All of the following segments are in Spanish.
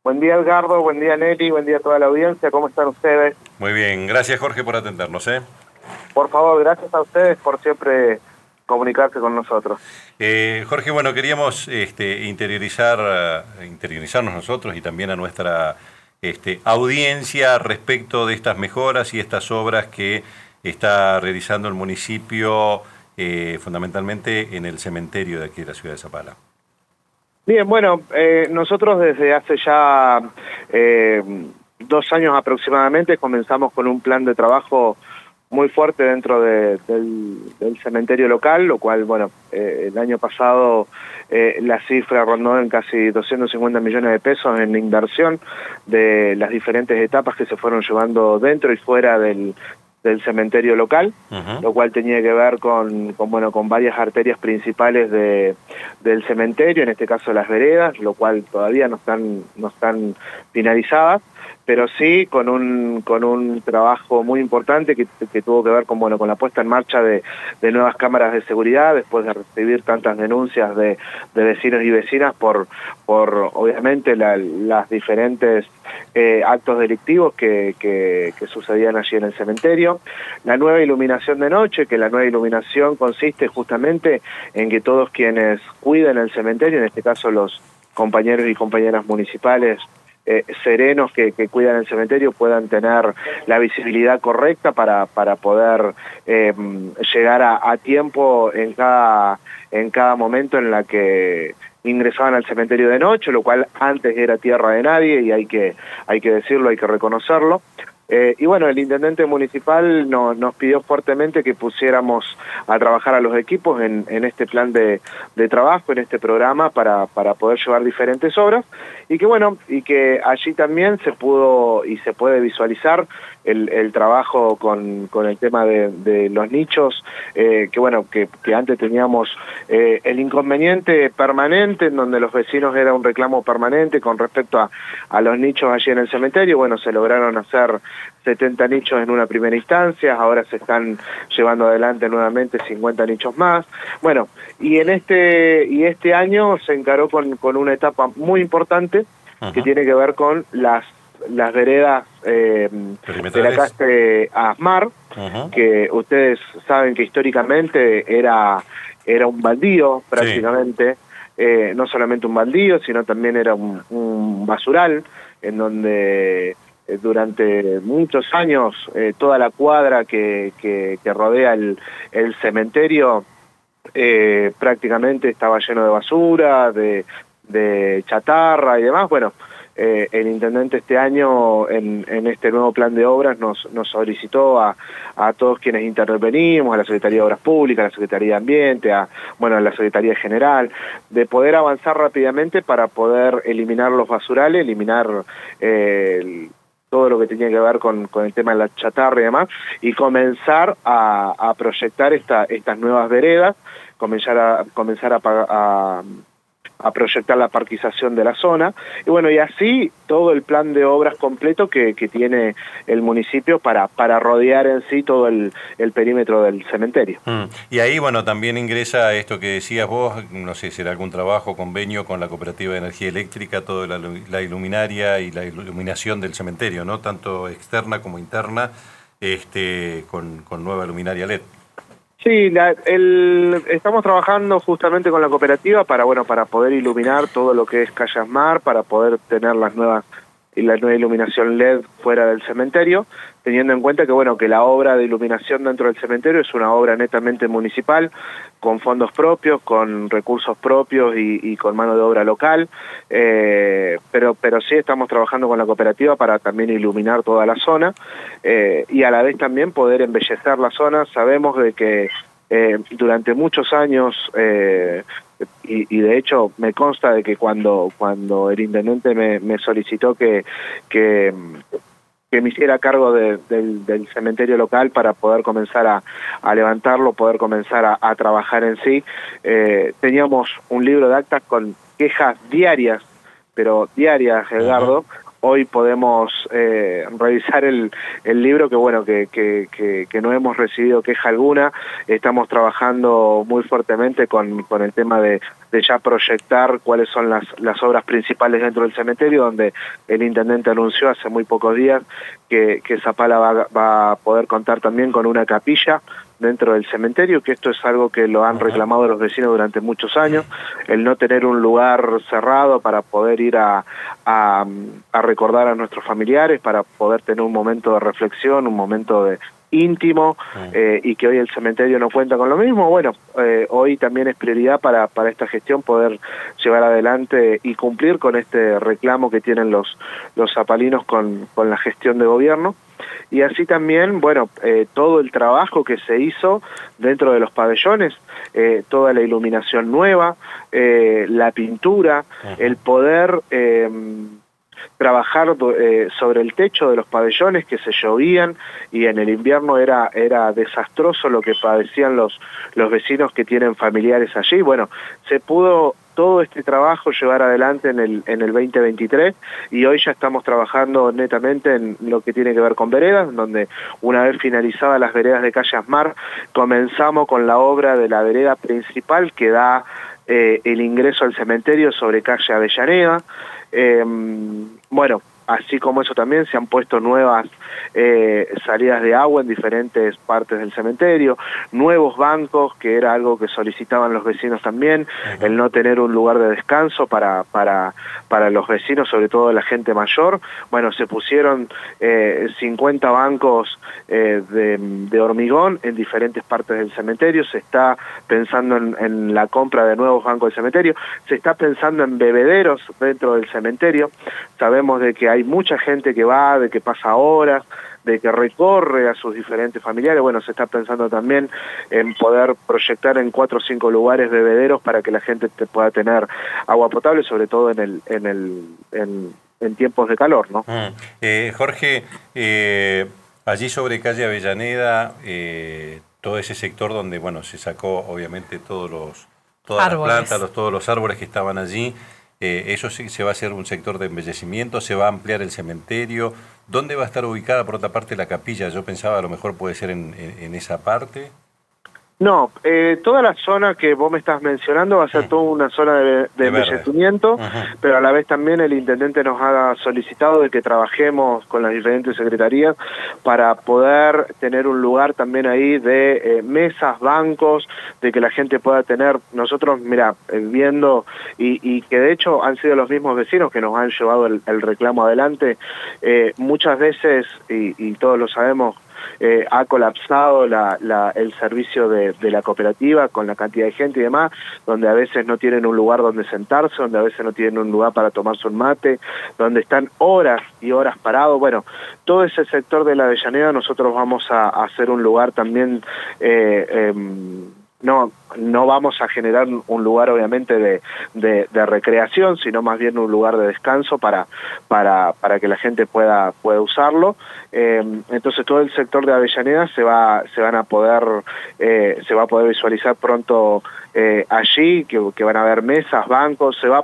Buen día, Edgardo, buen día, Nelly, buen día a toda la audiencia. ¿Cómo están ustedes? Muy bien, gracias Jorge por atendernos. Por favor, gracias a ustedes por siempre comunicarse con nosotros. Jorge, bueno, queríamos interiorizarnos nosotros y también a nuestra audiencia respecto de estas mejoras y estas obras que está realizando el municipio, fundamentalmente en el cementerio de aquí de la ciudad de Zapala. Bien, bueno, nosotros desde hace ya 2 años aproximadamente comenzamos con un plan de trabajo muy fuerte dentro del cementerio local, lo cual, bueno, el año pasado la cifra rondó en casi 250 millones de pesos en inversión de las diferentes etapas que se fueron llevando dentro y fuera del cementerio local, lo cual tenía que ver con varias arterias principales del cementerio, en este caso las veredas, lo cual todavía no están finalizadas, pero sí con un trabajo muy importante que tuvo que ver con la puesta en marcha de nuevas cámaras de seguridad, después de recibir tantas denuncias de vecinos y vecinas por obviamente las diferentes actos delictivos que sucedían allí en el cementerio. La nueva iluminación de noche, que la nueva iluminación consiste justamente en que todos quienes cuiden el cementerio, en este caso los compañeros y compañeras municipales, serenos que cuidan el cementerio, puedan tener la visibilidad correcta para poder llegar a tiempo en cada momento en la que ingresaban al cementerio de noche, lo cual antes era tierra de nadie y hay que decirlo, hay que reconocerlo. Y bueno, el intendente municipal nos pidió fuertemente que pusiéramos a trabajar a los equipos en este plan de trabajo, en este programa, para poder llevar diferentes obras, y que allí también se pudo y se puede visualizar el trabajo con el tema de los nichos, que antes teníamos el inconveniente permanente, en donde los vecinos era un reclamo permanente con respecto a los nichos allí en el cementerio. Bueno, se lograron hacer 70 nichos en una primera instancia, ahora se están llevando adelante nuevamente 50 nichos más. Bueno, y este año se encaró con una etapa muy importante que tiene que ver con las veredas de la calle Asmar, que ustedes saben que históricamente era un baldío prácticamente, no solamente un baldío, sino también era un basural, en donde durante muchos años toda la cuadra que rodea el cementerio prácticamente estaba lleno de basura, de chatarra y demás. Bueno, el intendente este año en este nuevo plan de obras nos solicitó a todos quienes intervenimos, a la Secretaría de Obras Públicas, a la Secretaría de Ambiente, a la Secretaría General, de poder avanzar rápidamente para poder eliminar los basurales, eliminar todo lo que tenía que ver con el tema de la chatarra y demás, y comenzar a proyectar estas nuevas veredas, comenzar a proyectar la parquización de la zona, y así todo el plan de obras completo que tiene el municipio para rodear en sí todo el perímetro del cementerio. Y ahí, también ingresa esto que decías vos, no sé, será algún trabajo, convenio con la Cooperativa de Energía Eléctrica, toda la iluminaria y la iluminación del cementerio, ¿no? Tanto externa como interna, con nueva luminaria LED. Sí, estamos trabajando justamente con la cooperativa para poder iluminar todo lo que es Calle Asmar, para poder tener la nueva iluminación LED fuera del cementerio, teniendo en cuenta que la obra de iluminación dentro del cementerio es una obra netamente municipal, con fondos propios, con recursos propios y con mano de obra local, pero sí estamos trabajando con la cooperativa para también iluminar toda la zona, y a la vez también poder embellecer la zona. Sabemos de que durante muchos años, y de hecho me consta de que cuando el intendente me solicitó que me hiciera cargo del cementerio local para poder comenzar a levantarlo, poder comenzar a trabajar en sí, teníamos un libro de actas con quejas diarias, pero diarias, Edgardo, hoy podemos revisar el libro, que bueno, que no hemos recibido queja alguna. Estamos trabajando muy fuertemente con el tema de ya proyectar cuáles son las obras principales dentro del cementerio, donde el intendente anunció hace muy pocos días que Zapala va a poder contar también con una capilla dentro del cementerio, que esto es algo que lo han reclamado los vecinos durante muchos años, el no tener un lugar cerrado para poder ir a recordar a nuestros familiares, para poder tener un momento de reflexión, un momento de íntimo, y que hoy el cementerio no cuenta con lo mismo. Bueno, hoy también es prioridad para esta gestión poder llevar adelante y cumplir con este reclamo que tienen los zapalinos con la gestión de gobierno. Y así también, bueno, todo el trabajo que se hizo dentro de los pabellones, toda la iluminación nueva, la pintura, el poder trabajar sobre el techo de los pabellones que se llovían, y en el invierno era desastroso lo que padecían los vecinos que tienen familiares allí. Bueno, se pudo todo este trabajo llevar adelante en el 2023, y hoy ya estamos trabajando netamente en lo que tiene que ver con veredas, donde una vez finalizadas las veredas de calle Asmar, comenzamos con la obra de la vereda principal que da el ingreso al cementerio sobre calle Avellaneda. Bueno, así como eso también se han puesto nuevas salidas de agua en diferentes partes del cementerio, nuevos bancos, que era algo que solicitaban los vecinos también, el no tener un lugar de descanso para los vecinos, sobre todo la gente mayor. Bueno, se pusieron 50 bancos de hormigón en diferentes partes del cementerio, se está pensando en la compra de nuevos bancos del cementerio, se está pensando en bebederos dentro del cementerio. Sabemos de que hay mucha gente que va, de que pasa horas, de que recorre a sus diferentes familiares. Bueno, se está pensando también en poder proyectar en 4 o 5 lugares bebederos para que la gente pueda tener agua potable, sobre todo en tiempos de calor, ¿no? Jorge, allí sobre calle Avellaneda, todo ese sector donde, bueno, se sacó obviamente todas las plantas, todos los árboles que estaban allí. ¿Eso sí se va a hacer un sector de embellecimiento? ¿Se va a ampliar el cementerio? ¿Dónde va a estar ubicada, por otra parte, la capilla? Yo pensaba a lo mejor puede ser en esa parte. No, toda la zona que vos me estás mencionando va a ser toda una zona de embellecimiento, pero a la vez también el intendente nos ha solicitado de que trabajemos con las diferentes secretarías para poder tener un lugar también ahí de mesas, bancos, de que la gente pueda tener. Nosotros, mira, viendo, y que de hecho han sido los mismos vecinos que nos han llevado el reclamo adelante, muchas veces, y todos lo sabemos, ha colapsado el servicio de la cooperativa con la cantidad de gente y demás, donde a veces no tienen un lugar donde sentarse, donde a veces no tienen un lugar para tomarse un mate, donde están horas y horas parados. Bueno, todo ese sector de la Avellaneda nosotros vamos a hacer un lugar también. No vamos a generar un lugar obviamente de recreación, sino más bien un lugar de descanso para que la gente pueda usarlo. Entonces todo el sector de Avellaneda se va a poder visualizar pronto allí, que van a haber mesas, bancos, se van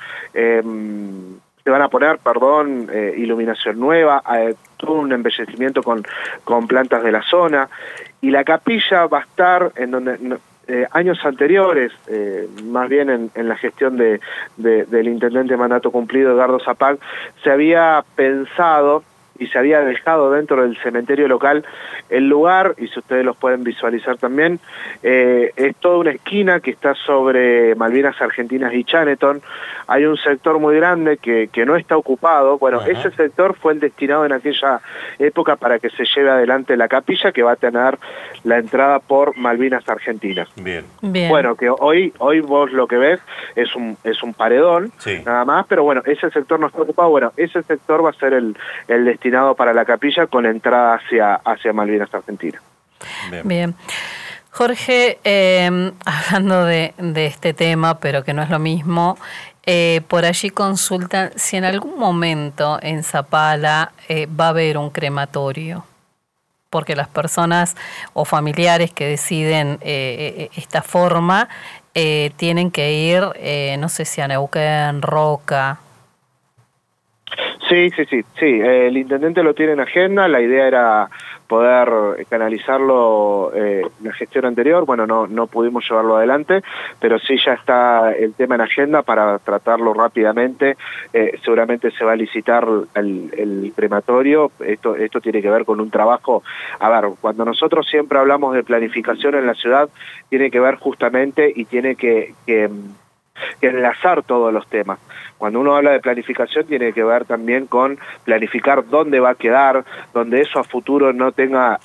a poner, iluminación nueva, todo un embellecimiento con plantas de la zona, y la capilla va a estar en donde años anteriores, más bien en la gestión del intendente mandato cumplido Edgardo Zapac, se había pensado y se había dejado dentro del cementerio local el lugar, y si ustedes los pueden visualizar también, es toda una esquina que está sobre Malvinas Argentinas y Chaneton. Hay un sector muy grande que no está ocupado. Bueno, ese sector fue el destinado en aquella época para que se lleve adelante la capilla, que va a tener la entrada por Malvinas Argentinas. Bien. Bueno, que hoy vos lo que ves es un paredón, sí, nada más, pero bueno, ese sector no está ocupado. Bueno, ese sector va a ser el destinado para la capilla, con entrada hacia Malvinas Argentinas. Bien. Jorge, hablando de este tema, pero que no es lo mismo, por allí consultan si en algún momento en Zapala va a haber un crematorio, porque las personas o familiares que deciden esta forma tienen que ir, no sé si a Neuquén, Roca. Sí, el intendente lo tiene en agenda, la idea era poder canalizarlo la gestión anterior, bueno, no pudimos llevarlo adelante, pero sí ya está el tema en agenda para tratarlo rápidamente. Seguramente se va a licitar el crematorio. Esto tiene que ver con un trabajo, a ver, cuando nosotros siempre hablamos de planificación en la ciudad, tiene que ver justamente y tiene que enlazar todos los temas. Cuando uno habla de planificación tiene que ver también con planificar dónde va a quedar, donde eso a futuro no tenga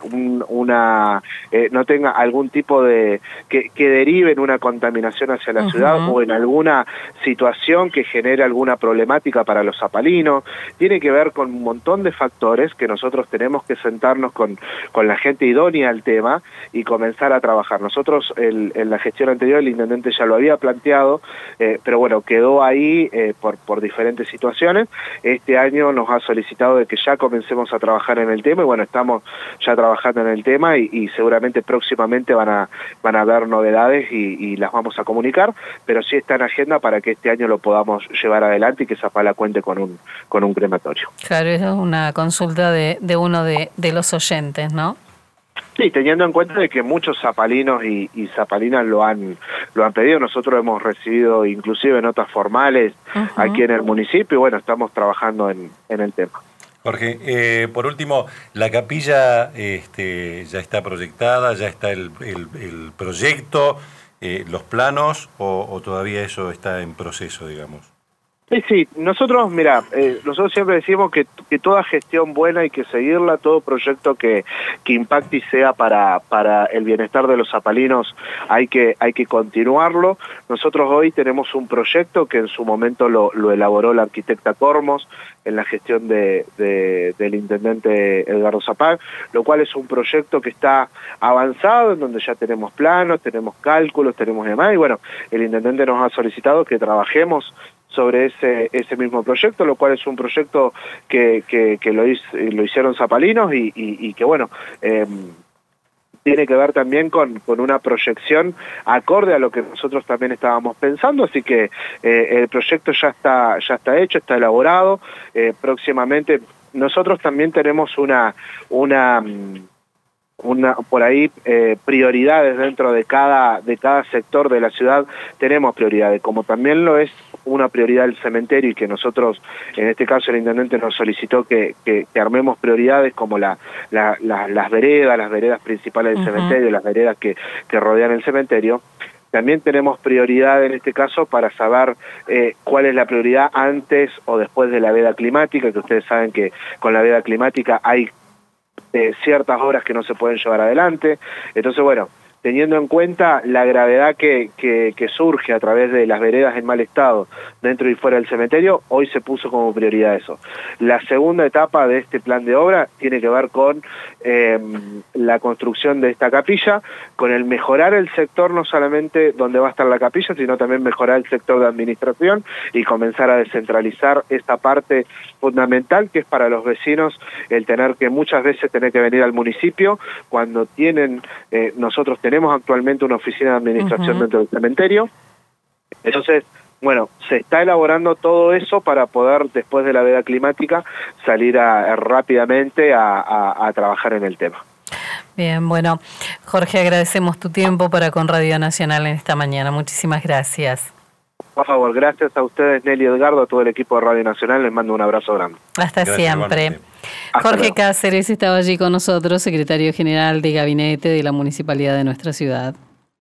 no tenga algún tipo de que derive en una contaminación hacia la ciudad o en alguna situación que genere alguna problemática para los zapalinos. Tiene que ver con un montón de factores que nosotros tenemos que sentarnos con la gente idónea al tema y comenzar a trabajar. Nosotros en la gestión anterior el intendente ya lo había planteado, pero bueno, quedó ahí por diferentes situaciones. Este año nos ha solicitado de que ya comencemos a trabajar en el tema y bueno, estamos ya trabajando en el tema y seguramente próximamente van a haber novedades y las vamos a comunicar, pero sí está en agenda para que este año lo podamos llevar adelante y que Zapala cuente con un crematorio. Claro, eso es una consulta de uno de los oyentes, ¿no? Sí, teniendo en cuenta de que muchos zapalinos y zapalinas lo han pedido. Nosotros hemos recibido inclusive notas formales aquí en el municipio y bueno, estamos trabajando en el tema. Jorge, por último, la capilla ya está proyectada, ya está el proyecto, los planos o todavía eso está en proceso, digamos. Sí, nosotros, mira, nosotros siempre decimos que toda gestión buena hay que seguirla, todo proyecto que impacte y sea para el bienestar de los zapalinos hay que continuarlo. Nosotros hoy tenemos un proyecto que en su momento lo elaboró la arquitecta Cormos en la gestión del intendente Edgardo Zapag, lo cual es un proyecto que está avanzado, en donde ya tenemos planos, tenemos cálculos, tenemos demás, y bueno, el intendente nos ha solicitado que trabajemos sobre ese mismo proyecto, lo cual es un proyecto que lo hicieron zapalinos y que bueno, tiene que ver también con una proyección acorde a lo que nosotros también estábamos pensando, así que el proyecto ya está hecho, está elaborado. Próximamente nosotros también tenemos una por ahí prioridades dentro de cada sector de la ciudad. Tenemos prioridades, como también lo es una prioridad el cementerio, y que nosotros, en este caso el intendente nos solicitó que armemos prioridades como las veredas principales del cementerio, las veredas que rodean el cementerio. También tenemos prioridad en este caso para saber cuál es la prioridad antes o después de la veda climática, que ustedes saben que con la veda climática hay ciertas obras que no se pueden llevar adelante. Entonces, bueno, teniendo en cuenta la gravedad que surge a través de las veredas en mal estado dentro y fuera del cementerio, hoy se puso como prioridad eso. La segunda etapa de este plan de obra tiene que ver con la construcción de esta capilla, con el mejorar el sector, no solamente donde va a estar la capilla, sino también mejorar el sector de administración y comenzar a descentralizar esta parte fundamental que es para los vecinos el tener que muchas veces tener que venir al municipio cuando nosotros tenemos actualmente una oficina de administración dentro del cementerio. Entonces, bueno, se está elaborando todo eso para poder, después de la veda climática, salir rápidamente a trabajar en el tema. Bien, bueno, Jorge, agradecemos tu tiempo para con Radio Nacional en esta mañana. Muchísimas gracias. Por favor, gracias a ustedes, Nelly, Edgardo, a todo el equipo de Radio Nacional. Les mando un abrazo grande. Hasta siempre. Jorge Cáceres estaba allí con nosotros, secretario general de Gabinete de la Municipalidad de nuestra ciudad.